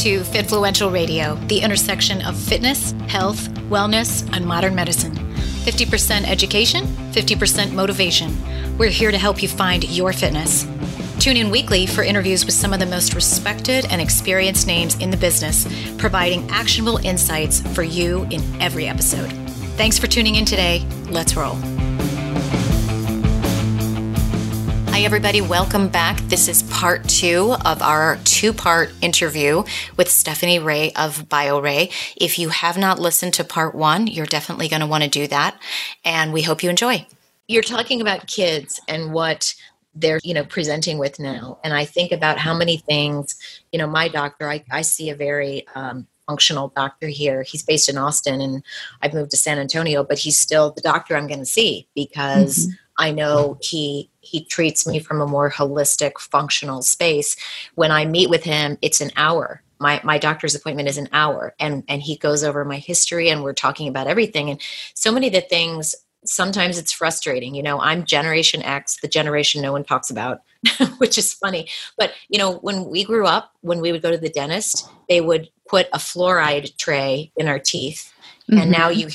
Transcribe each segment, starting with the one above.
to Fitfluential Radio, the intersection of fitness, health, wellness, and modern medicine. 50% education, 50% motivation. We're here to help you find your fitness. Tune in weekly for interviews with some of the most respected and experienced names in the business, providing actionable insights for you in every episode. Thanks for tuning in today. Let's roll. Hi, everybody. Welcome back. This is part 2 of our 2-part interview with Stephanie Ray of BioRay. If you have not listened to part 1, you're definitely going to want to do that. And we hope you enjoy. You're talking about kids and what they're, presenting with now. And I think about how many things, my doctor, I see a very functional doctor here. He's based in Austin and I've moved to San Antonio, but he's still the doctor I'm going to see because I know he treats me from a more holistic, functional space. When I meet with him, it's an hour. My doctor's appointment is an hour, and he goes over my history, and we're talking about everything. And so many of the things, sometimes it's frustrating. I'm Generation X, the generation no one talks about, which is funny. But, when we grew up, when we would go to the dentist, they would put a fluoride tray in our teeth. And now Dr.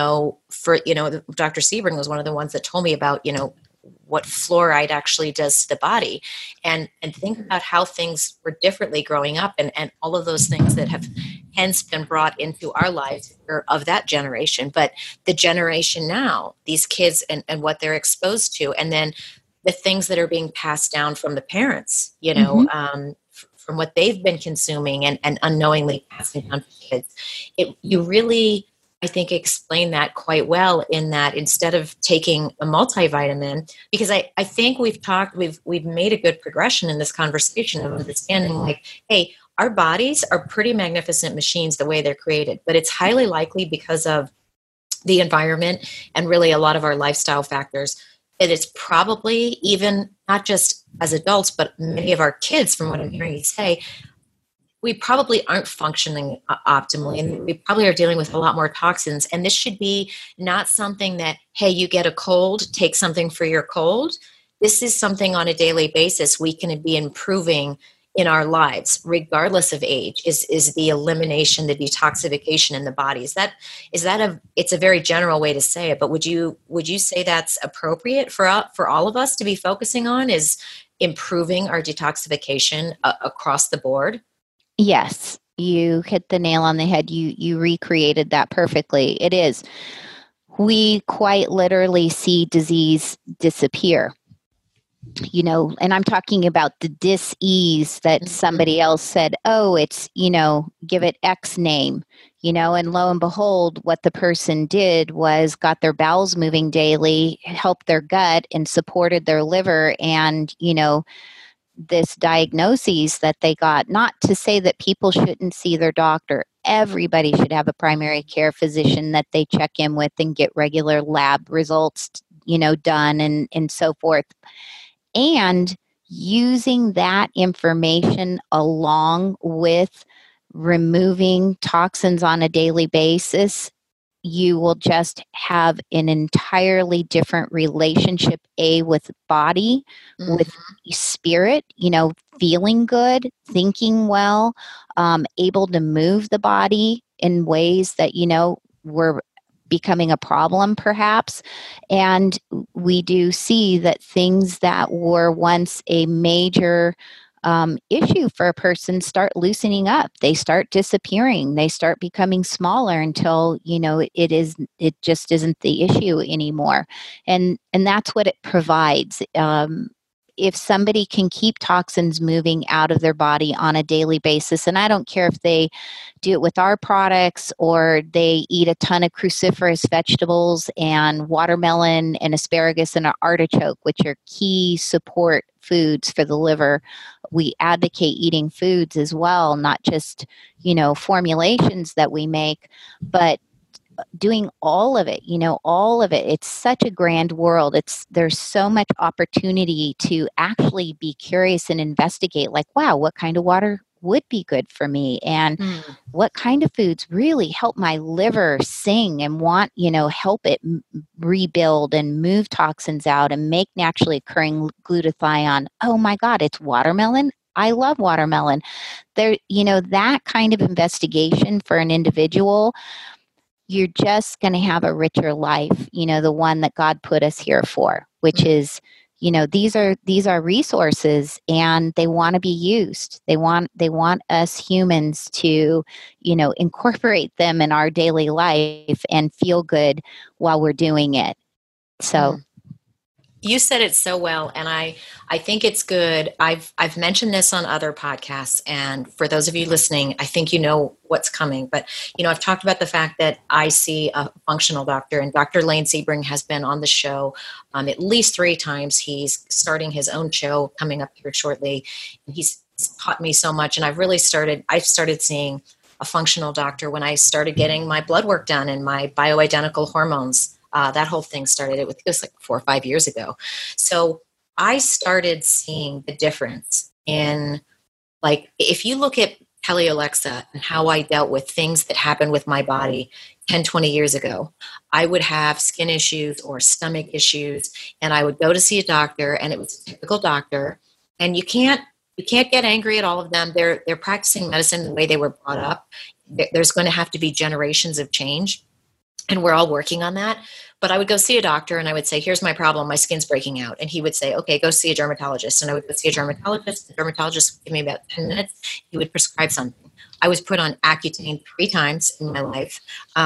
Sebring was one of the ones that told me about, what fluoride actually does to the body, and think about how things were differently growing up, and all of those things that have hence been brought into our lives of that generation. But the generation now, these kids and what they're exposed to, and then the things that are being passed down from the parents, from what they've been consuming and unknowingly passing down to kids. You really, I think, explain that quite well in that instead of taking a multivitamin, because I think we've made a good progression in this conversation of understanding like, hey, our bodies are pretty magnificent machines the way they're created, but it's highly likely because of the environment and really a lot of our lifestyle factors that it's probably even not just as adults, but many of our kids, from what I'm hearing you say, we probably aren't functioning optimally, and we probably are dealing with a lot more toxins. And this should be not something that, hey, you get a cold, take something for your cold. This is something on a daily basis we can be improving in our lives, regardless of age, is the elimination, the detoxification in the body. It's a very general way to say it, but would you say that's appropriate for all of us to be focusing on, is improving our detoxification across the board? Yes, you hit the nail on the head. You recreated that perfectly. It is. We quite literally see disease disappear. And I'm talking about the dis-ease that somebody else said, oh, it's, give it X name, and lo and behold, what the person did was got their bowels moving daily, helped their gut, and supported their liver, and, this diagnoses that they got. Not to say that people shouldn't see their doctor. Everybody should have a primary care physician that they check in with and get regular lab results, done and so forth. And using that information along with removing toxins on a daily basis, you will just have an entirely different relationship, with body, with spirit, feeling good, thinking well, able to move the body in ways that, were becoming a problem perhaps. And we do see that things that were once a major issue for a person start loosening up. They start disappearing. They start becoming smaller until, it just isn't the issue anymore. And that's what it provides. If somebody can keep toxins moving out of their body on a daily basis, and I don't care if they do it with our products or they eat a ton of cruciferous vegetables and watermelon and asparagus and an artichoke, which are key support foods for the liver. We advocate eating foods as well, not just, formulations that we make, but doing all of it, all of it. It's such a grand world. There's so much opportunity to actually be curious and investigate, like, wow, what kind of water would be good for me, and what kind of foods really help my liver sing and want, help it rebuild and move toxins out and make naturally occurring glutathione. Oh my God, it's watermelon. I love watermelon. There, that kind of investigation for an individual, you're just going to have a richer life, the one that God put us here for, which is, these are resources and they want to be used. They want us humans to, incorporate them in our daily life and feel good while we're doing it. So you said it so well, and I think it's good. I've mentioned this on other podcasts, and for those of you listening, I think you know what's coming. But I've talked about the fact that I see a functional doctor, and Dr. Lane Sebring has been on the show at least 3 times. He's starting his own show coming up here shortly, and he's taught me so much. And I've started seeing a functional doctor when I started getting my blood work done and my bioidentical hormones. That whole thing started, it was like 4 or 5 years ago. So I started seeing the difference in, like, if you look at Kelly Alexa and how I dealt with things that happened with my body 10, 20 years ago, I would have skin issues or stomach issues, and I would go to see a doctor, and it was a typical doctor. And you can't get angry at all of them. They're practicing medicine the way they were brought up. There's going to have to be generations of change, and we're all working on that. But I would go see a doctor and I would say, here's my problem. My skin's breaking out. And he would say, okay, go see a dermatologist. And I would go see a dermatologist. The dermatologist would give me about 10 minutes. He would prescribe something. I was put on Accutane 3 times in my life.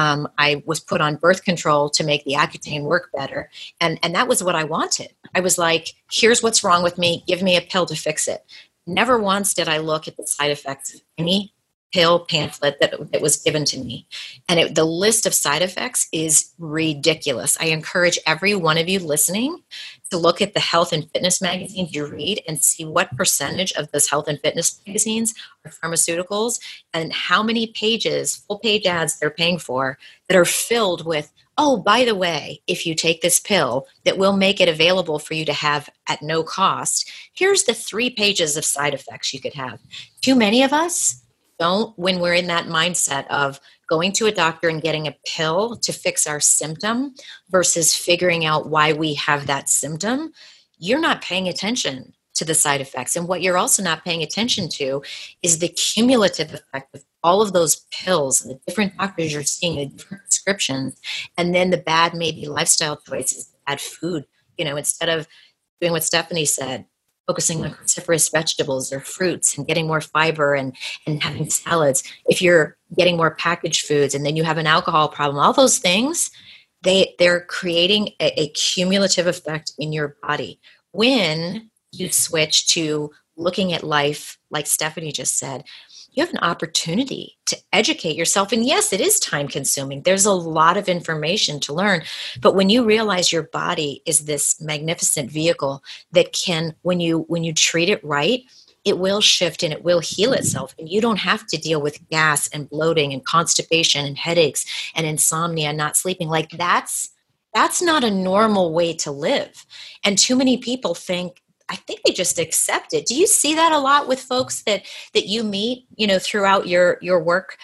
I was put on birth control to make the Accutane work better. And that was what I wanted. I was like, here's what's wrong with me. Give me a pill to fix it. Never once did I look at the side effects of any pill pamphlet that was given to me. And the list of side effects is ridiculous. I encourage every one of you listening to look at the health and fitness magazines you read and see what percentage of those health and fitness magazines are pharmaceuticals and how many pages, full page ads they're paying for that are filled with, oh, by the way, if you take this pill that will make it available for you to have at no cost, here's the 3 pages of side effects you could have. Too many of us don't, when we're in that mindset of going to a doctor and getting a pill to fix our symptom versus figuring out why we have that symptom, you're not paying attention to the side effects. And what you're also not paying attention to is the cumulative effect of all of those pills, the different doctors you're seeing, the different prescriptions, and then the bad maybe lifestyle choices, bad food. Instead of doing what Stephanie said, focusing on cruciferous vegetables or fruits and getting more fiber and having salads. If you're getting more packaged foods and then you have an alcohol problem, all those things, they're creating a cumulative effect in your body. When you switch to looking at life, like Stephanie just said, you have an opportunity to educate yourself. And yes, it is time consuming. There's a lot of information to learn. But when you realize your body is this magnificent vehicle that can, when you treat it right, it will shift and it will heal itself. And you don't have to deal with gas and bloating and constipation and headaches and insomnia and not sleeping. Like that's not a normal way to live. And too many people I think they just accept it. Do you see that a lot with folks that you meet, throughout your work,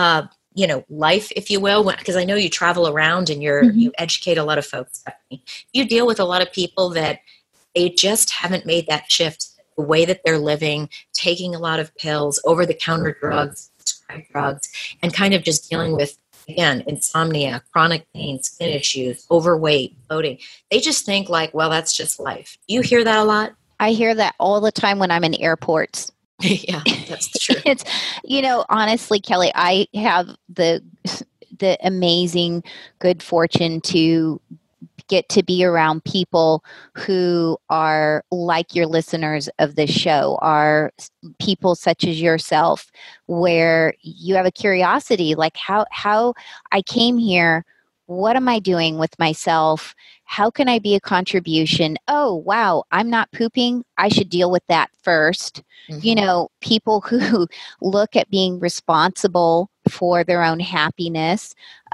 life, if you will? Because I know you travel around and you educate a lot of folks. You deal with a lot of people that they just haven't made that shift, the way that they're living, taking a lot of pills, over-the-counter drugs, prescribed drugs, and kind of just dealing with, again, insomnia, chronic pain, skin issues, overweight, bloating. They just think like, well, that's just life. You hear that a lot? I hear that all the time when I'm in airports. Yeah, that's true. It's, honestly, Kelly, I have the amazing good fortune to get to be around people who are like your listeners of this show, are people such as yourself, where you have a curiosity, like how I came here. What am I doing with myself? How can I be a contribution? Oh, wow, I'm not pooping. I should deal with that first. People who look at being responsible for their own happiness.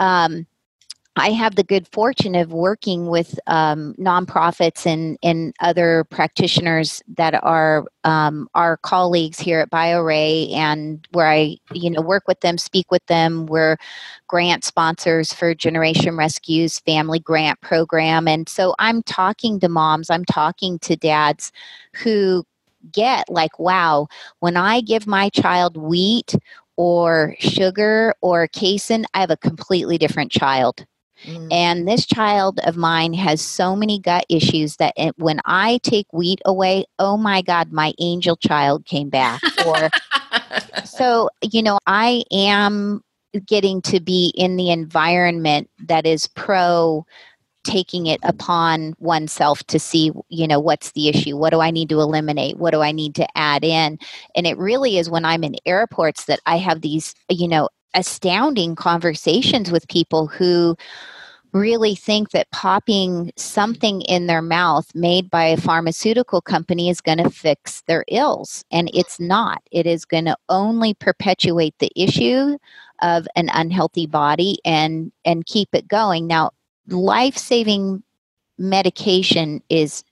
I have the good fortune of working with nonprofits and other practitioners that are our colleagues here at BioRay, and where I work with them, speak with them. We're grant sponsors for Generation Rescue's Family Grant Program, and so I'm talking to moms, I'm talking to dads who get like, wow, when I give my child wheat or sugar or casein, I have a completely different child. And this child of mine has so many gut issues that when I take wheat away, oh my God, my angel child came back. Or so, I am getting to be in the environment that is pro taking it upon oneself to see, what's the issue? What do I need to eliminate? What do I need to add in? And it really is when I'm in airports that I have these, astounding conversations with people who really think that popping something in their mouth made by a pharmaceutical company is going to fix their ills. And it's not. It is going to only perpetuate the issue of an unhealthy body and keep it going. Now, life-saving medication is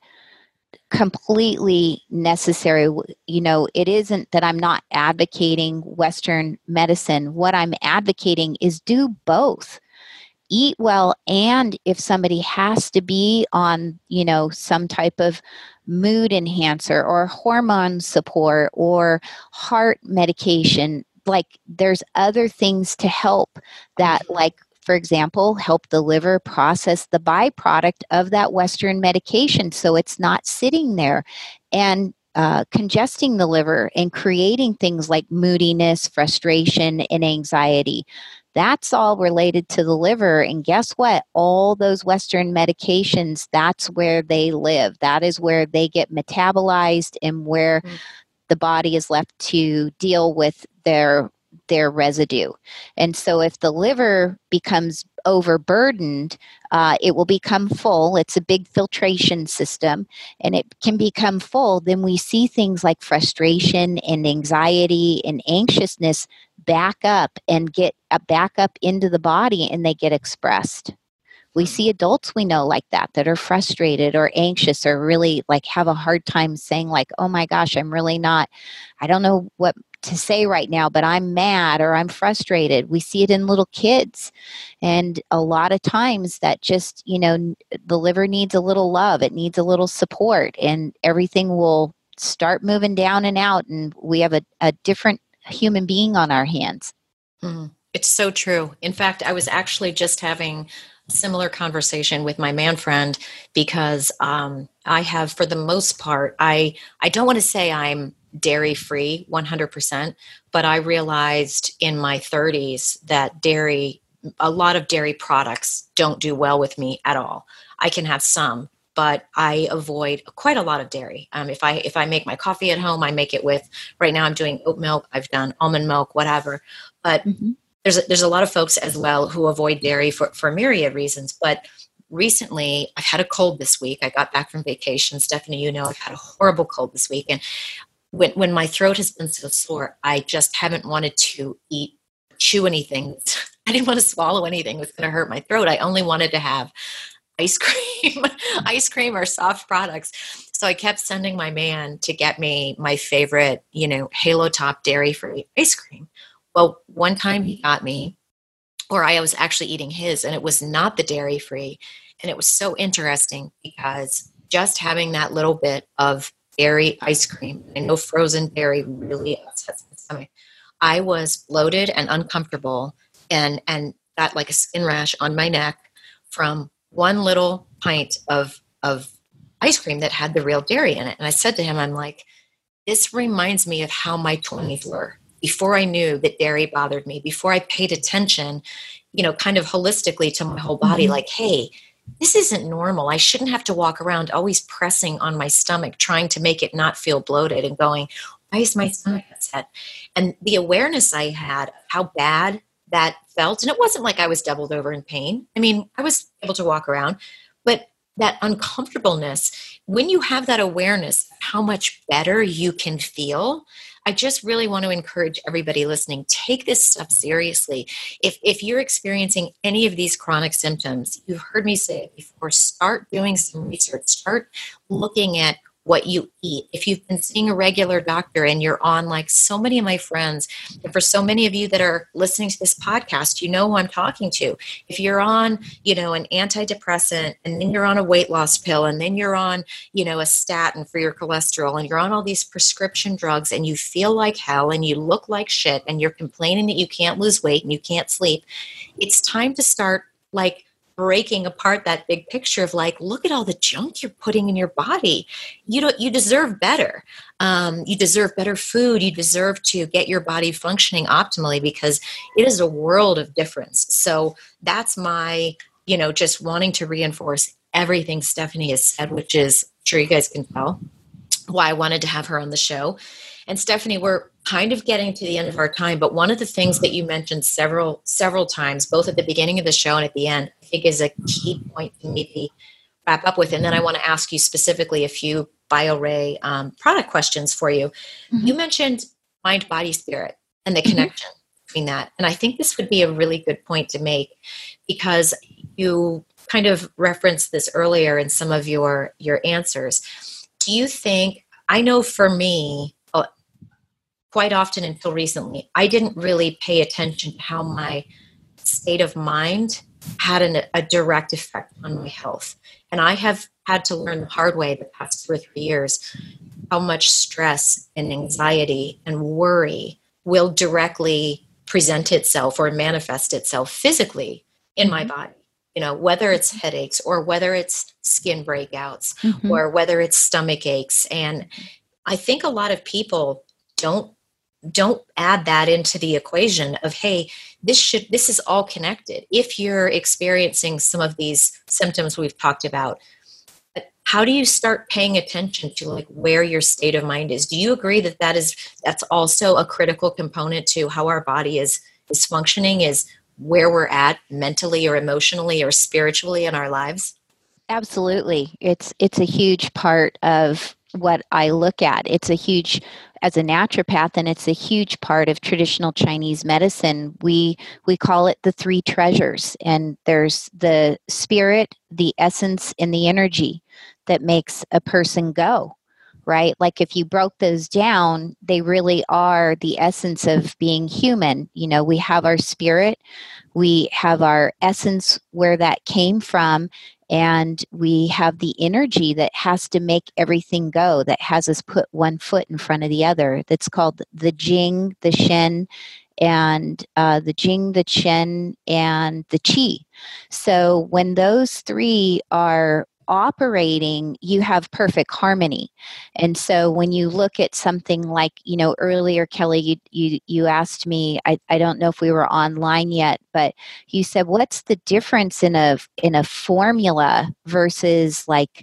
completely necessary. It isn't that I'm not advocating Western medicine. What I'm advocating is do both. Eat well, and if somebody has to be on, some type of mood enhancer or hormone support or heart medication, like there's other things to help that, like, for example, help the liver process the byproduct of that Western medication so it's not sitting there and congesting the liver and creating things like moodiness, frustration, and anxiety. That's all related to the liver. And guess what? All those Western medications, that's where they live. That is where they get metabolized and where the body is left to deal with their residue. And so if the liver becomes overburdened, it will become full. It's a big filtration system, and it can become full. Then we see things like frustration and anxiety and anxiousness back up and get back up into the body, and they get expressed. We see adults we know like that are frustrated or anxious or really like have a hard time saying like, oh my gosh, I don't know what to say right now, but I'm mad or I'm frustrated. We see it in little kids. And a lot of times that just, the liver needs a little love. It needs a little support, and everything will start moving down and out. And we have a different human being on our hands. It's so true. In fact, I was actually just having a similar conversation with my man friend because I have, for the most part, I don't want to say I'm dairy free 100%, but I realized in my 30s that a lot of dairy products don't do well with me at all. I can have some, but I avoid quite a lot of dairy. If I make my coffee at home, I make it with, right now I'm doing oat milk, I've done almond milk, whatever. But there's a lot of folks as well who avoid dairy for myriad reasons. But recently, I've had a cold this week. I got back from vacation. Stephanie, I've had a horrible cold this week. And when my throat has been so sore, I just haven't wanted to chew anything. I didn't want to swallow anything that's going to hurt my throat. I only wanted to have ice cream or soft products. So I kept sending my man to get me my favorite, Halo Top dairy-free ice cream. Well, one time he got me, or I was actually eating his, and it was not the dairy-free. And it was so interesting because just having that little bit of dairy ice cream, I know frozen dairy really upsets my stomach. I was bloated and uncomfortable and got like a skin rash on my neck from one little pint of ice cream that had the real dairy in it. And I said to him, I'm like, this reminds me of how my 20s were. Before I knew that dairy bothered me, before I paid attention, kind of holistically to my whole body, like, hey, this isn't normal. I shouldn't have to walk around always pressing on my stomach, trying to make it not feel bloated and going, why is my stomach upset? And the awareness I had of how bad that felt, and it wasn't like I was doubled over in pain. I mean, I was able to walk around, but that uncomfortableness, when you have that awareness of how much better you can feel, I just really want to encourage everybody listening, take this stuff seriously. If you're experiencing any of these chronic symptoms, you've heard me say it before, start doing some research, start looking at what you eat. If you've been seeing a regular doctor and you're on, like so many of my friends, and for so many of you that are listening to this podcast, you know who I'm talking to. If you're on, an antidepressant, and then you're on a weight loss pill, and then you're on, a statin for your cholesterol, and you're on all these prescription drugs, and you feel like hell, and you look like shit, and you're complaining that you can't lose weight and you can't sleep, it's time to start like breaking apart that big picture of like, look at all the junk you're putting in your body. You deserve better. You deserve better food. You deserve to get your body functioning optimally, because it is a world of difference. So that's my, just wanting to reinforce everything Stephanie has said, which is, I'm sure you guys can tell why I wanted to have her on the show. And Stephanie, we're kind of getting to the end of our time, but one of the things that you mentioned several times, both at the beginning of the show and at the end, I think is a key point to maybe wrap up with. And then I want to ask you specifically a few BioRay product questions for you. Mm-hmm. You mentioned mind, body, spirit, and the connection between that. And I think this would be a really good point to make, because you kind of referenced this earlier in some of your answers. Do you think, I know for me, quite often until recently, I didn't really pay attention to how my state of mind had a direct effect on my health. And I have had to learn the hard way the past 2 or 3 years how much stress and anxiety and worry will directly present itself or manifest itself physically in my body. Whether it's headaches or whether it's skin breakouts or whether it's stomach aches. And I think a lot of people don't add that into the equation of, hey, this is all connected. If you're experiencing some of these symptoms we've talked about, how do you start paying attention to like where your state of mind is? Do you agree that that's also a critical component to how our body is functioning, is where we're at mentally or emotionally or spiritually in our lives? Absolutely. It's a huge part of what I look at. It's a huge, as a naturopath, and it's a huge part of traditional Chinese medicine. We call it the 3 treasures, and there's the spirit, the essence, and the energy that makes a person go, right? Like if you broke those down, they really are the essence of being human. We have our spirit, we have our essence, where that came from, and we have the energy that has to make everything go, that has us put one foot in front of the other. That's called the Jing, the Shen, and the Jing, the Chen, and the Qi. So when those 3 are operating, you have perfect harmony. And so when you look at something like, earlier, Kelly, you asked me, I don't know if we were online yet, but you said, what's the difference in a formula versus like,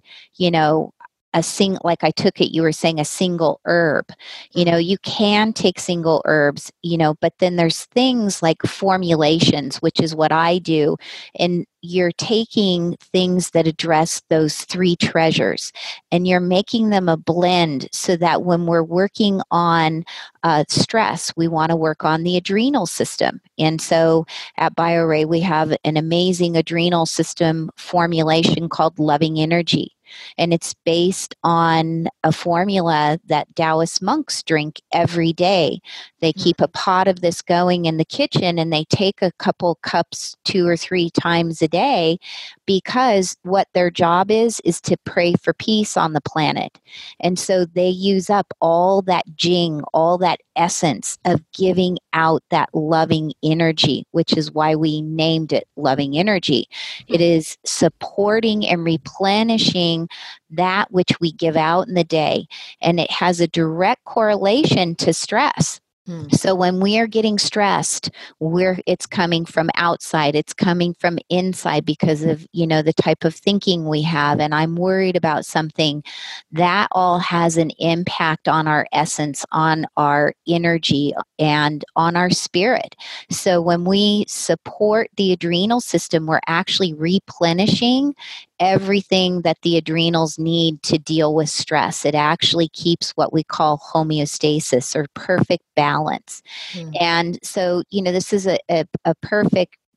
like I took it, you were saying a single herb. You can take single herbs, but then there's things like formulations, which is what I do. And you're taking things that address those 3 treasures, and you're making them a blend so that when we're working on stress, we want to work on the adrenal system. And so at BioRay, we have an amazing adrenal system formulation called Loving Energy. And it's based on a formula that Taoist monks drink every day. They keep a pot of this going in the kitchen, and they take a couple cups 2 or 3 times a day, because what their job is to pray for peace on the planet. And so they use up all that Jing, all that essence of giving out that loving energy, which is why we named it Loving Energy. It is supporting and replenishing that which we give out in the day, and it has a direct correlation to stress. So when we are getting stressed, it's coming from outside, it's coming from inside because of, the type of thinking we have. And I'm worried about something. That all has an impact on our essence, on our energy, and on our spirit. So when we support the adrenal system, we're actually replenishing everything that the adrenals need to deal with stress. It actually keeps what we call homeostasis, or perfect balance. And so, this is a perfect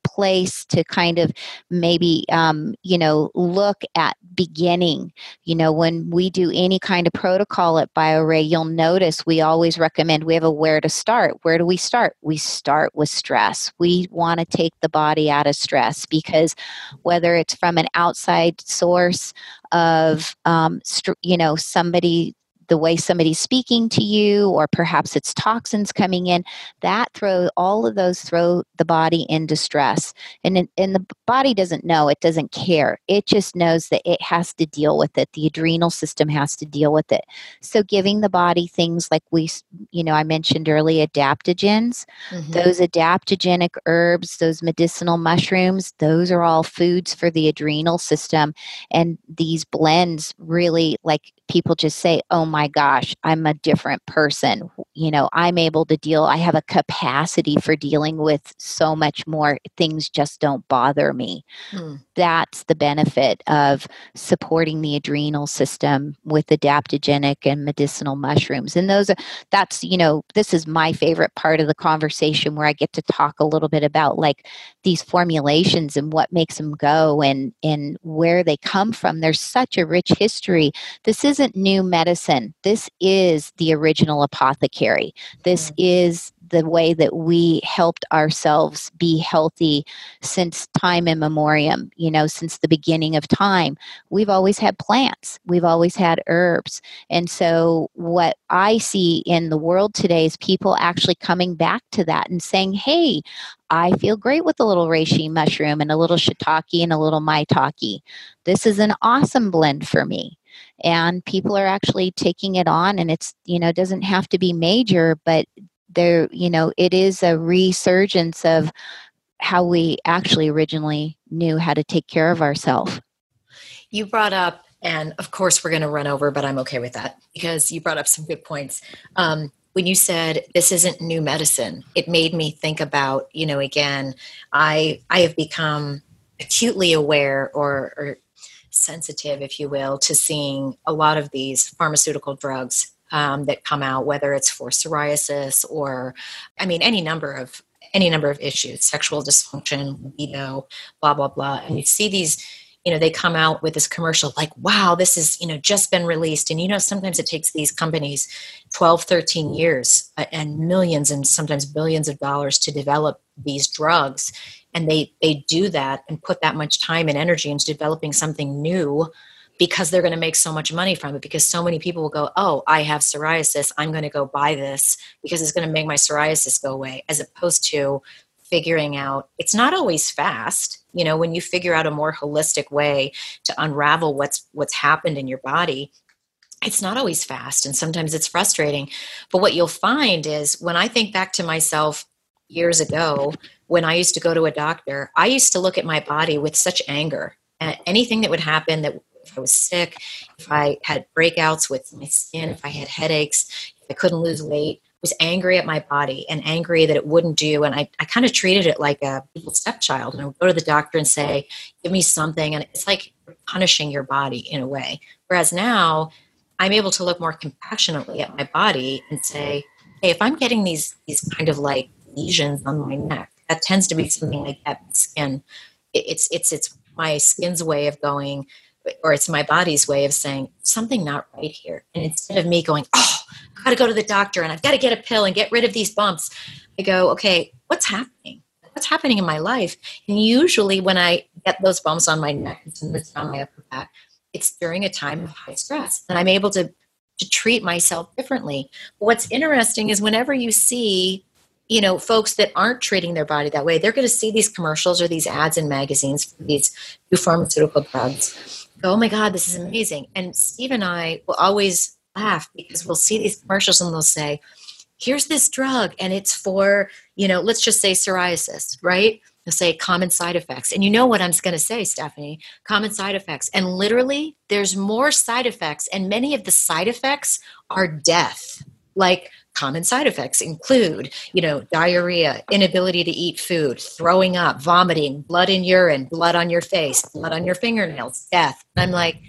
place to kind of maybe, look at beginning. When we do any kind of protocol at BioRay, you'll notice we always recommend we have a where to start. Where do we start? We start with stress. We want to take the body out of stress, because whether it's from an outside source of, somebody, the way somebody's speaking to you, or perhaps it's toxins coming in, all of those throw the body into stress. And the body doesn't know, it doesn't care. It just knows that it has to deal with it. The adrenal system has to deal with it. So giving the body things like I mentioned earlier, adaptogens, those adaptogenic herbs, those medicinal mushrooms, those are all foods for the adrenal system. And these blends really, like, people just say, oh my gosh, I'm a different person. I'm able to I have a capacity for dealing with so much more. Things just don't bother me. That's the benefit of supporting the adrenal system with adaptogenic and medicinal mushrooms. And this is my favorite part of the conversation, where I get to talk a little bit about like these formulations and what makes them go and where they come from. There's such a rich history. This isn't new medicine. This is the original apothecary. This is the way that we helped ourselves be healthy since time immemorial, since the beginning of time. We've always had plants. We've always had herbs. And so what I see in the world today is people actually coming back to that and saying, hey, I feel great with a little reishi mushroom and a little shiitake and a little maitake. This is an awesome blend for me. And people are actually taking it on, and it's, doesn't have to be major, but it is a resurgence of how we actually originally knew how to take care of ourselves. You brought up, and of course we're going to run over, but I'm okay with that because you brought up some good points. When you said this isn't new medicine, it made me think about, again, I have become acutely aware or sensitive, if you will, to seeing a lot of these pharmaceutical drugs that come out, whether it's for psoriasis or, any number of issues, sexual dysfunction, libido, blah, blah, blah. And you see these, they come out with this commercial like, wow, this is, just been released. And, sometimes it takes these companies 12, 13 years and millions and sometimes billions of dollars to develop these drugs. And they do that and put that much time and energy into developing something new because they're going to make so much money from it, because so many people will go, oh, I have psoriasis, I'm going to go buy this because it's going to make my psoriasis go away, as opposed to figuring out, it's not always fast. When you figure out a more holistic way to unravel what's happened in your body, it's not always fast. And sometimes it's frustrating. But what you'll find is, when I think back to myself years ago, when I used to go to a doctor, I used to look at my body with such anger at anything that would happen, that if I was sick, if I had breakouts with my skin, if I had headaches, if I couldn't lose weight, I was angry at my body and angry that it wouldn't do. And I kind of treated it like a little stepchild. And I would go to the doctor and say, give me something. And it's like punishing your body in a way. Whereas now I'm able to look more compassionately at my body and say, hey, if I'm getting these kind of like lesions on my neck, that tends to be something like that skin. It's my skin's way of going, or it's my body's way of saying something not right here. And instead of me going, oh, I've got to go to the doctor and I've got to get a pill and get rid of these bumps, I go, okay, what's happening? What's happening in my life? And usually when I get those bumps on my neck and it's on my upper back, it's during a time of high stress, and I'm able to treat myself differently. But what's interesting is whenever you see, folks that aren't treating their body that way, they're going to see these commercials or these ads in magazines for these new pharmaceutical drugs. Go, oh my God, this is amazing. And Steve and I will always laugh because we'll see these commercials and they'll say, here's this drug and it's for, let's just say psoriasis, right? They'll say common side effects. And you know what I'm going to say, Stephanie, common side effects. And literally there's more side effects, and many of the side effects are death. Like common side effects include, diarrhea, inability to eat food, throwing up, vomiting, blood in urine, blood on your face, blood on your fingernails, death. And I'm like,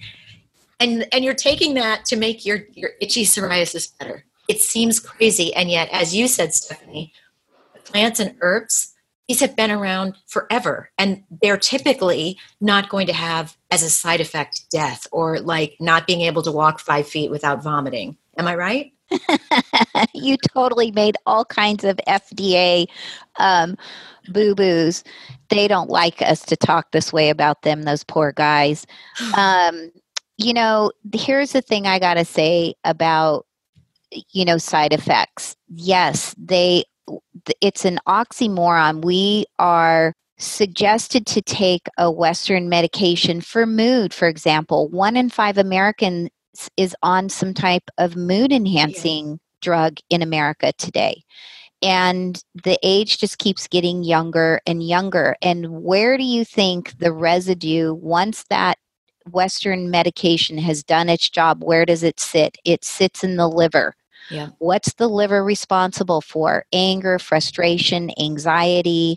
and you're taking that to make your itchy psoriasis better. It seems crazy. And yet, as you said, Stephanie, plants and herbs, these have been around forever, and they're typically not going to have as a side effect death or like not being able to walk 5 feet without vomiting. Am I right? You totally made all kinds of FDA um, boo boos. They don't like us to talk this way about them, those poor guys. Um, here's the thing I got to say about, side effects. Yes, it's an oxymoron. We are suggested to take a Western medication for mood, for example. 1 in 5 Americans is on some type of mood enhancing drug in America today. And the age just keeps getting younger and younger. And where do you think the residue, once that Western medication has done its job, where does it sit? It sits in the liver. Yeah. What's the liver responsible for? Anger, frustration, anxiety,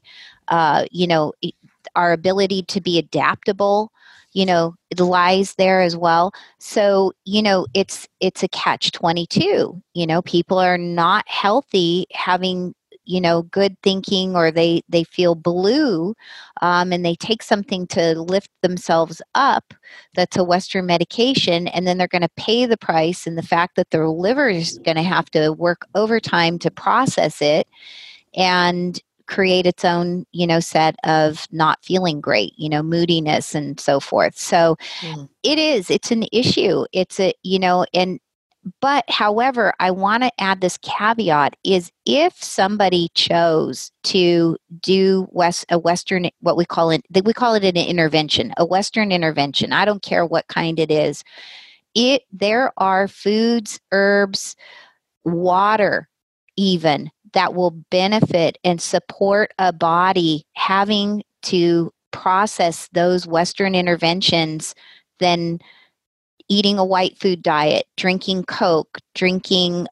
our ability to be adaptable, it lies there as well. So, it's a catch 22. People are not healthy having good thinking, or they feel blue, and they take something to lift themselves up that's a Western medication, and then they're going to pay the price, and the fact that their liver is going to have to work overtime to process it and create its own set of not feeling great, moodiness and so forth. So it's an issue. But however, I want to add this caveat is if somebody chose to do a Western, what we call it an intervention, a Western intervention. I don't care what kind it is. There are foods, herbs, water, even that will benefit and support a body having to process those Western interventions than eating a white food diet, drinking Coke, drinking,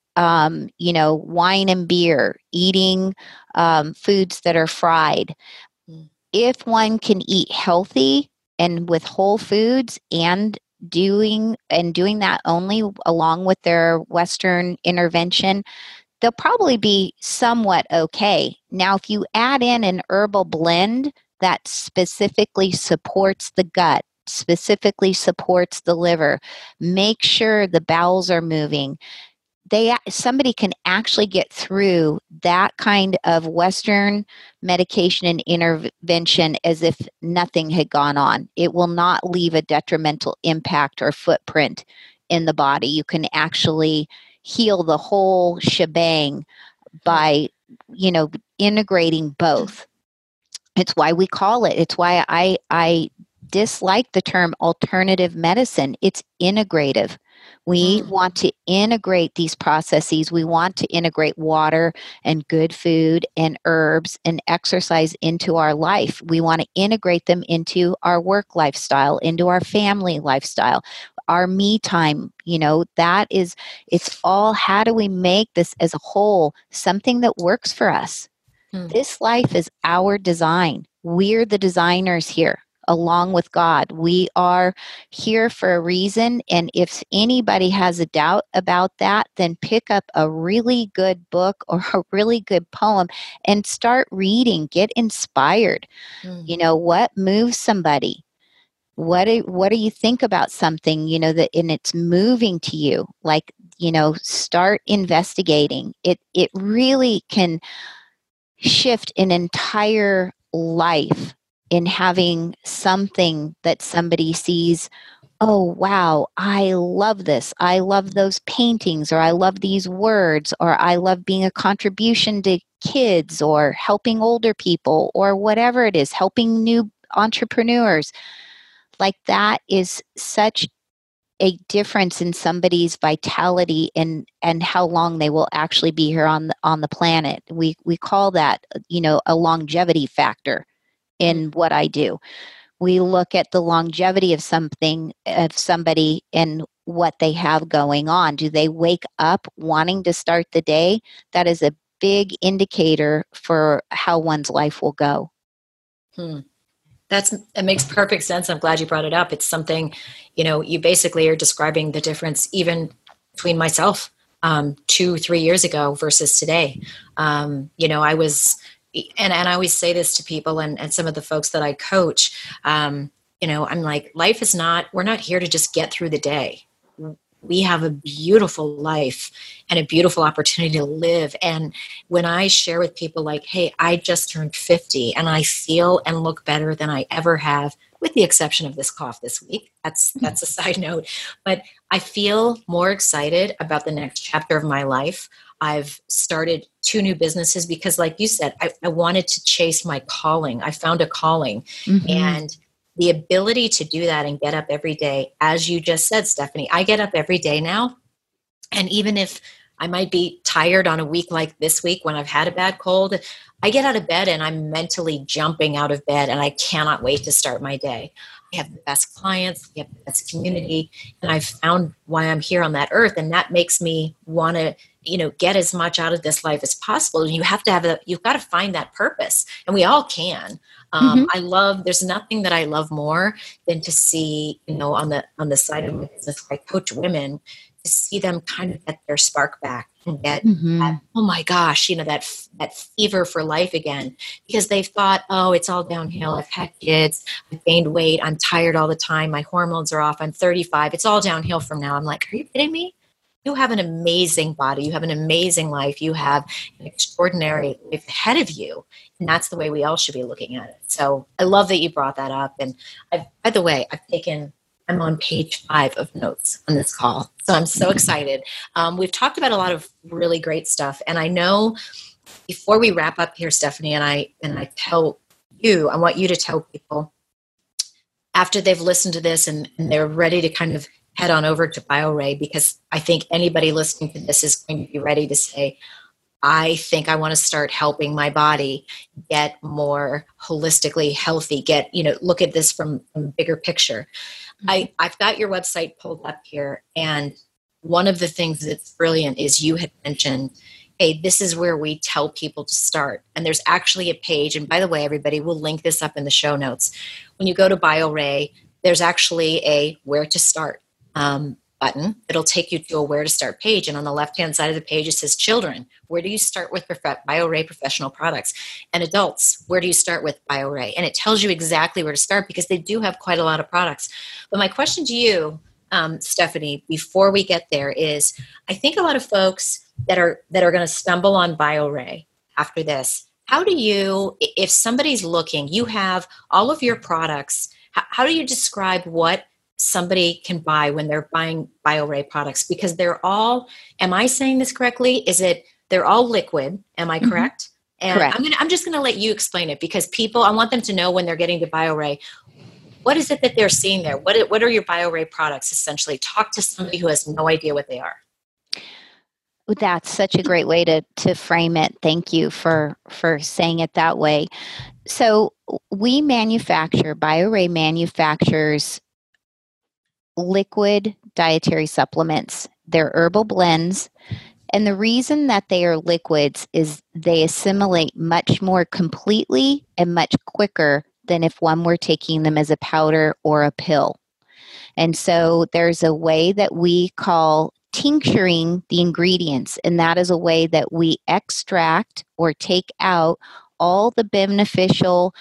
wine and beer, eating foods that are fried. If one can eat healthy and with whole foods and doing that only along with their Western intervention, they'll probably be somewhat okay. Now, if you add in an herbal blend that specifically supports the gut, specifically supports the liver, make sure the bowels are moving, somebody can actually get through that kind of Western medication and intervention as if nothing had gone on. It will not leave a detrimental impact or footprint in the body. You can actually heal the whole shebang by integrating both. It's why we call it's why I dislike the term alternative medicine. It's integrative. We want to integrate these processes. We want to integrate water and good food and herbs and exercise into our life. We want to integrate them into our work lifestyle, into our family lifestyle, our me time. It's all, how do we make this as a whole something that works for us? This life is our design. We're the designers here, along with God. We are here for a reason. And if anybody has a doubt about that, then pick up a really good book or a really good poem and start reading. Get inspired. What moves somebody? What do you think about something, that, and it's moving to you? Like, start investigating. It really can shift an entire life in having something that somebody sees, oh, wow, I love this. I love those paintings, or I love these words, or I love being a contribution to kids, or helping older people, or whatever it is, helping new entrepreneurs. Like, that is such a difference in somebody's vitality and how long they will actually be here on the planet. We call that, a longevity factor in what I do. We look at the longevity of somebody and what they have going on. Do they wake up wanting to start the day? That is a big indicator for how one's life will go. It makes perfect sense. I'm glad you brought it up. It's something, you basically are describing the difference even between myself 2-3 years ago versus today. I was and I always say this to people and some of the folks that I coach, I'm like, life is not, we're not here to just get through the day. We have a beautiful life and a beautiful opportunity to live. And when I share with people like, hey, I just turned 50 and I feel and look better than I ever have, with the exception of this cough this week. That's a side note. But I feel more excited about the next chapter of my life. I've started 2 new businesses because, like you said, I wanted to chase my calling. I found a calling. Mm-hmm. And the ability to do that and get up every day, as you just said, Stephanie, I get up every day now. And even if I might be tired on a week like this week when I've had a bad cold, I get out of bed and I'm mentally jumping out of bed and I cannot wait to start my day. I have the best clients, we have the best community, and I've found why I'm here on that earth. And that makes me want to, get as much out of this life as possible. And you have to you've got to find that purpose, and we all can. There's nothing that I love more than to see, on the side of my business, I coach women, to see them kind of get their spark back and get that, oh my gosh, that fever for life again, because they've thought, oh, it's all downhill. I've had kids, I've gained weight, I'm tired all the time, my hormones are off, I'm 35, it's all downhill from now. I'm like, are you kidding me? You have an amazing body. You have an amazing life. You have an extraordinary life ahead of you. And that's the way we all should be looking at it. So I love that you brought that up. And by the way, I'm on page 5 of notes on this call. So I'm so excited. We've talked about a lot of really great stuff. And I know before we wrap up here, Stephanie, and I tell you, I want you to tell people after they've listened to this and they're ready to kind of head on over to BioRay, because I think anybody listening to this is going to be ready to say, I think I want to start helping my body get more holistically healthy, look at this from a bigger picture. I've got your website pulled up here, and one of the things that's brilliant is you had mentioned, hey, this is where we tell people to start. And there's actually a page, and by the way, everybody, we'll link this up in the show notes. When you go to BioRay, there's actually a where to start button. It'll take you to a where to start page. And on the left-hand side of the page, it says children. Where do you start with BioRay professional products? And adults, where do you start with BioRay? And it tells you exactly where to start because they do have quite a lot of products. But my question to you, Stephanie, before we get there is, I think a lot of folks that are going to stumble on BioRay after this, how do you, if somebody's looking, you have all of your products, how do you describe what somebody can buy when they're buying BioRay products? Because they're all, am I saying this correctly? They're all liquid. Am I correct? And correct. I'm just going to let you explain it, because people, I want them to know when they're getting to BioRay, what is it that they're seeing there? What are your BioRay products essentially? Talk to somebody who has no idea what they are. That's such a great way to frame it. Thank you for saying it that way. So BioRay manufactures liquid dietary supplements. They're herbal blends. And the reason that they are liquids is they assimilate much more completely and much quicker than if one were taking them as a powder or a pill. And so there's a way that we call tincturing the ingredients, and that is a way that we extract or take out all the beneficial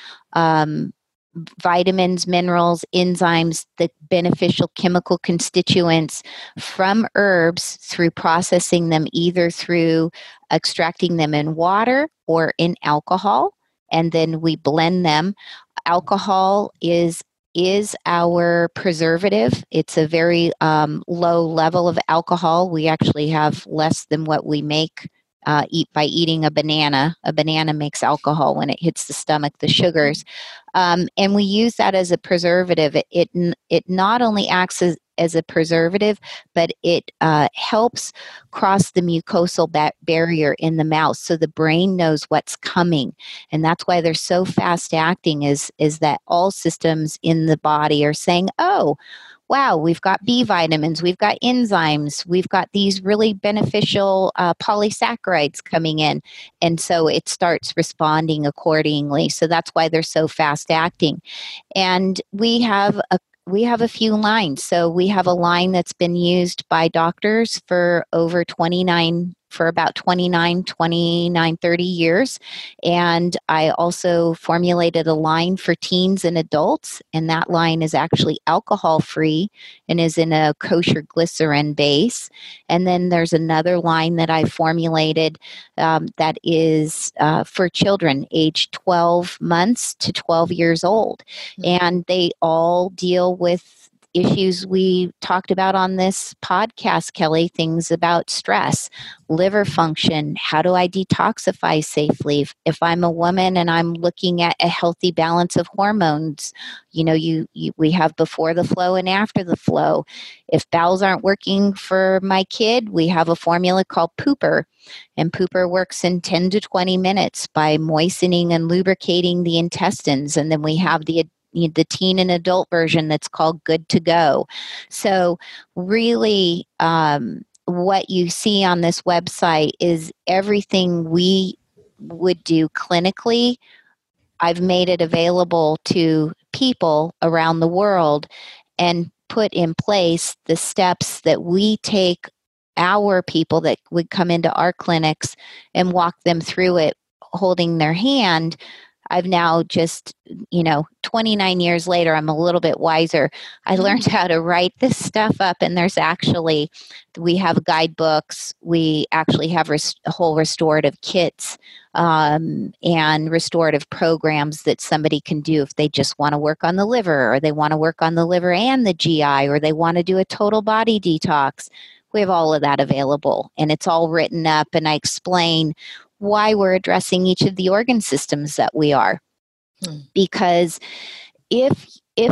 vitamins, minerals, enzymes, the beneficial chemical constituents from herbs through processing them, either through extracting them in water or in alcohol, and then we blend them. Alcohol is our preservative. It's a very low level of alcohol. We actually have less than what we make by eating a banana. A banana makes alcohol when it hits the stomach, the sugars. And we use that as a preservative. It not only acts as a preservative, but it helps cross the mucosal barrier in the mouth, so the brain knows what's coming. And that's why they're so fast acting, is that all systems in the body are saying, oh, wow, we've got B vitamins, we've got enzymes, we've got these really beneficial polysaccharides coming in. And so it starts responding accordingly. So that's why they're so fast acting. And we have a few lines. So we have a line that's been used by doctors for over 29 for about 30 years. And I also formulated a line for teens and adults, and that line is actually alcohol free and is in a kosher glycerin base. And then there's another line that I formulated that is for children aged 12 months to 12 years old. And they all deal with issues we talked about on this podcast, Kelly, things about stress, liver function, how do I detoxify safely? If I'm a woman and I'm looking at a healthy balance of hormones, we have before the flow and after the flow. If bowels aren't working for my kid, we have a formula called Pooper. And Pooper works in 10 to 20 minutes by moistening and lubricating the intestines. And then we have the teen and adult version that's called Good to Go. So really, what you see on this website is everything we would do clinically. I've made it available to people around the world and put in place the steps that we take our people that would come into our clinics and walk them through it, holding their hand. I've now just, 29 years later, I'm a little bit wiser. I learned how to write this stuff up, and we have guidebooks. We actually have whole restorative kits and restorative programs that somebody can do if they just want to work on the liver, or they want to work on the liver and the GI, or they want to do a total body detox. We have all of that available, and it's all written up, and I explain why we're addressing each of the organ systems that we are. Because if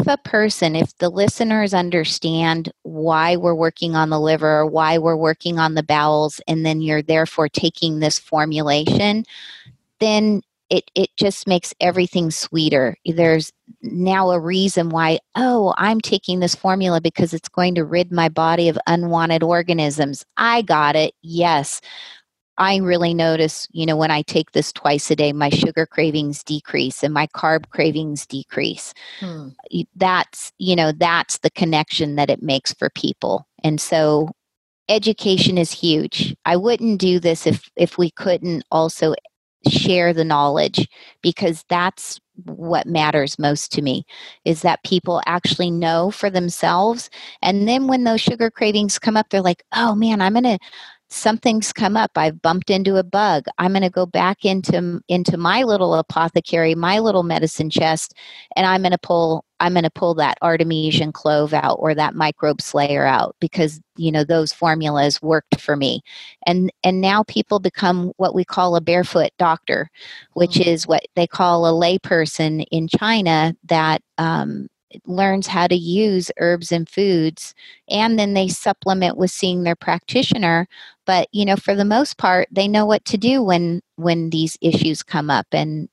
the listeners understand why we're working on the liver, or why we're working on the bowels, and then you're therefore taking this formulation, then it just makes everything sweeter. There's now a reason why, I'm taking this formula because it's going to rid my body of unwanted organisms. I got it. Yes. I really notice, when I take this twice a day, my sugar cravings decrease and my carb cravings decrease. That's the connection that it makes for people. And so education is huge. I wouldn't do this if we couldn't also share the knowledge, because that's what matters most to me, is that people actually know for themselves. And then when those sugar cravings come up, they're like, oh man, something's come up. I've bumped into a bug. I'm going to go back into my little apothecary, my little medicine chest, and I'm going to pull that artemisian clove out, or that microbe slayer out, because those formulas worked for me. And now people become what we call a barefoot doctor, which is what they call a layperson in China that learns how to use herbs and foods, and then they supplement with seeing their practitioner. But for the most part, they know what to do when these issues come up, and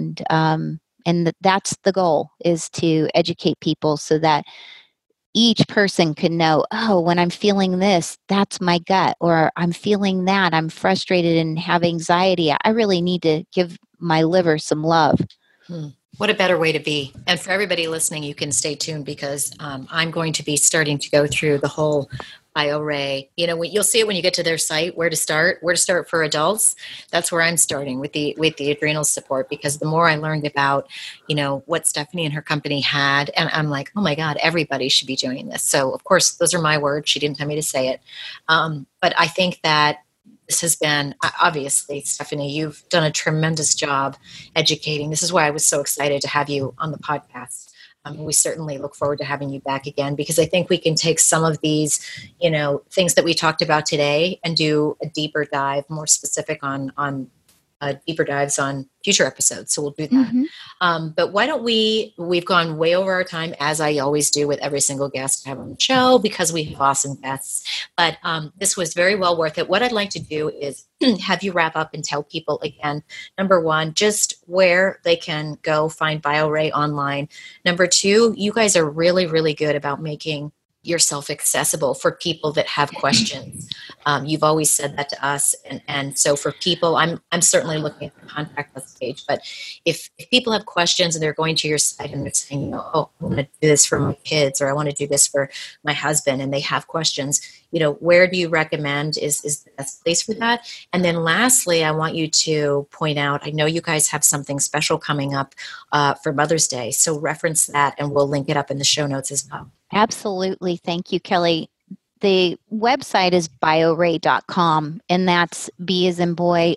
that's the goal, is to educate people so that each person can know, when I'm feeling this, that's my gut, or I'm feeling that, I'm frustrated and have anxiety, I really need to give my liver some love. What a better way to be. And for everybody listening, you can stay tuned, because I'm going to be starting to go through the whole BioRay. You'll see it when you get to their site, where to start for adults. That's where I'm starting with the adrenal support, because the more I learned about, what Stephanie and her company had, and I'm like, oh my God, everybody should be doing this. So of course, those are my words. She didn't tell me to say it. But I think that this has been, obviously, Stephanie, you've done a tremendous job educating. This is why I was so excited to have you on the podcast. We certainly look forward to having you back again, because I think we can take some of these, things that we talked about today and do a deeper dive, more specific on deeper dives on future episodes. So we'll do that. But why don't we've gone way over our time, as I always do with every single guest I have on the show, because we have awesome guests. But this was very well worth it. What I'd like to do is have you wrap up and tell people again, number one, just where they can go find BioRay online. Number two, you guys are really, really good about making yourself accessible for people that have questions. You've always said that to us, and so for people, I'm certainly looking at the contact us page. But if people have questions and they're going to your site and they're saying, oh, I want to do this for my kids, or I want to do this for my husband, and they have questions, where do you recommend is the best place for that? And then lastly, I want you to point out, I know you guys have something special coming up for Mother's Day, so reference that, and we'll link it up in the show notes as well. Absolutely. Thank you, Kelly. The website is bioray.com, and that's B as in boy,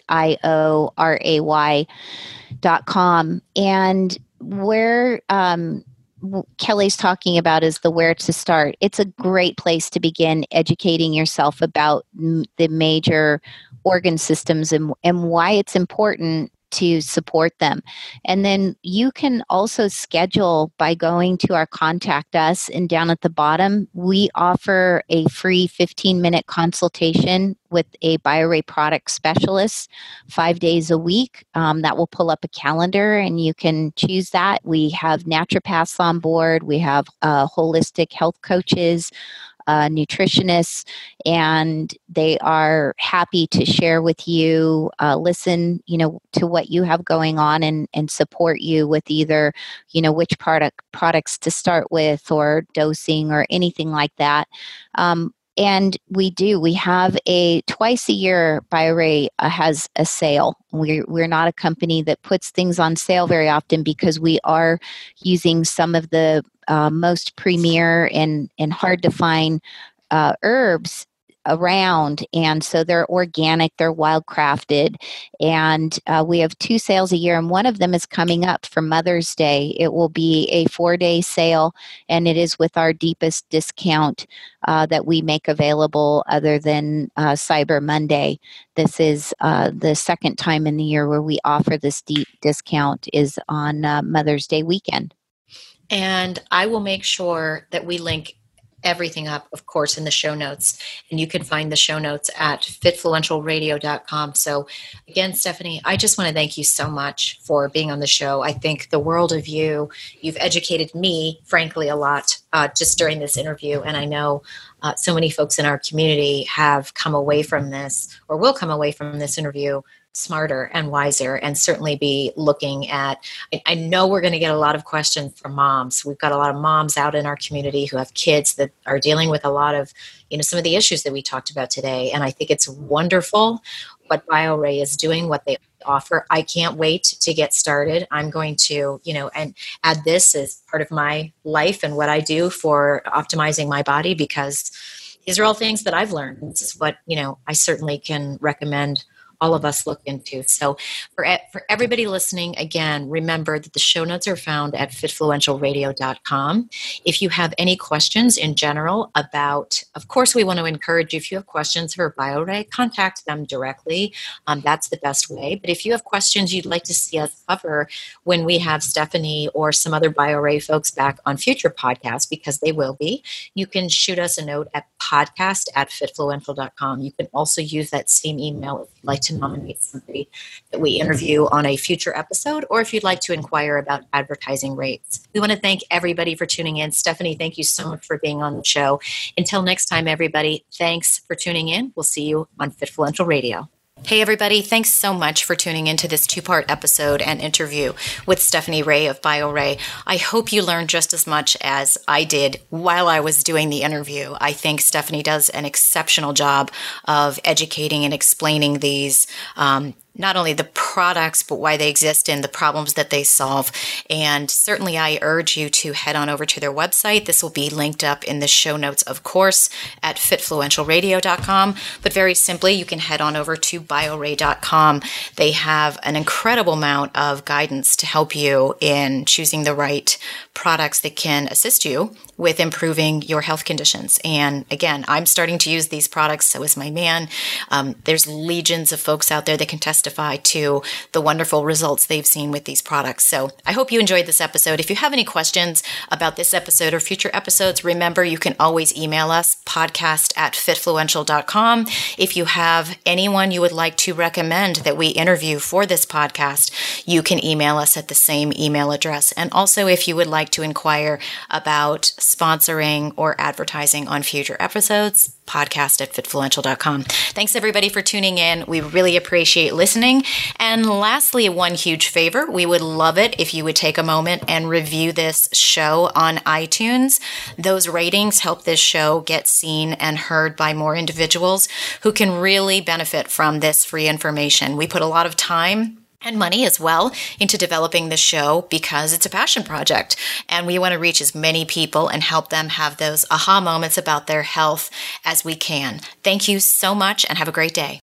IORAY.com. And where Kelly's talking about is the where to start. It's a great place to begin educating yourself about the major organ systems and why it's important to support them. And then you can also schedule by going to our contact us, and down at the bottom, we offer a free 15-minute consultation with a BioRay product specialist 5 days a week. That will pull up a calendar and you can choose that. We have naturopaths on board. We have holistic health coaches, nutritionists, and they are happy to share with you, listen, to what you have going on, and support you with either, which products to start with, or dosing, or anything like that. And we have a twice a year, BioRay has a sale. We're not a company that puts things on sale very often, because we are using some of the most premier and hard to find herbs around, and so they're organic, they're wild crafted, and we have 2 sales a year, and one of them is coming up for Mother's Day. It will be a 4-day sale, and it is with our deepest discount that we make available, other than Cyber Monday. This is the second time in the year where we offer this deep discount, is on Mother's Day weekend. And I will make sure that we link everything up, of course, in the show notes. And you can find the show notes at fitfluentialradio.com. So again, Stephanie, I just want to thank you so much for being on the show. I think the world of you. You've educated me, frankly, a lot just during this interview. And I know so many folks in our community have come away from this, or will come away from this interview, smarter and wiser, and certainly be looking at, I know we're going to get a lot of questions from moms. We've got a lot of moms out in our community who have kids that are dealing with a lot of, some of the issues that we talked about today. And I think it's wonderful what BioRay is doing, what they offer. I can't wait to get started. I'm going to, and add this as part of my life and what I do for optimizing my body, because these are all things that I've learned. This is what, I certainly can recommend all of us look into. So for everybody listening, again, remember that the show notes are found at fitfluentialradio.com. If you have any questions in general about, of course, we want to encourage you, if you have questions for BioRay, contact them directly. That's the best way. But if you have questions you'd like to see us cover when we have Stephanie or some other BioRay folks back on future podcasts, because they will be, you can shoot us a note at podcast@fitfluential.com. You can also use that same email if you'd like to nominate somebody that we interview on a future episode, or if you'd like to inquire about advertising rates. We want to thank everybody for tuning in. Stephanie, thank you so much for being on the show. Until next time, everybody, thanks for tuning in. We'll see you on Fitfluential Radio. Hey, everybody. Thanks so much for tuning into this 2-part episode and interview with Stephanie Ray of BioRay. I hope you learned just as much as I did while I was doing the interview. I think Stephanie does an exceptional job of educating and explaining these, not only the products, but why they exist and the problems that they solve. And certainly I urge you to head on over to their website. This will be linked up in the show notes, of course, at fitfluentialradio.com. But very simply, you can head on over to bioray.com. They have an incredible amount of guidance to help you in choosing the right products that can assist you with improving your health conditions. And again, I'm starting to use these products. So is my man. There's legions of folks out there that can testify testify to the wonderful results they've seen with these products. So I hope you enjoyed this episode. If you have any questions about this episode or future episodes, remember you can always email us, podcast@fitfluential.com. If you have anyone you would like to recommend that we interview for this podcast, you can email us at the same email address. And also, if you would like to inquire about sponsoring or advertising on future episodes, podcast@fitfluential.com. Thanks everybody for tuning in. We really appreciate listening. And lastly, one huge favor, we would love it if you would take a moment and review this show on iTunes. Those ratings help this show get seen and heard by more individuals who can really benefit from this free information. We put a lot of time and money as well into developing the show because it's a passion project, and we want to reach as many people and help them have those aha moments about their health as we can. Thank you so much and have a great day.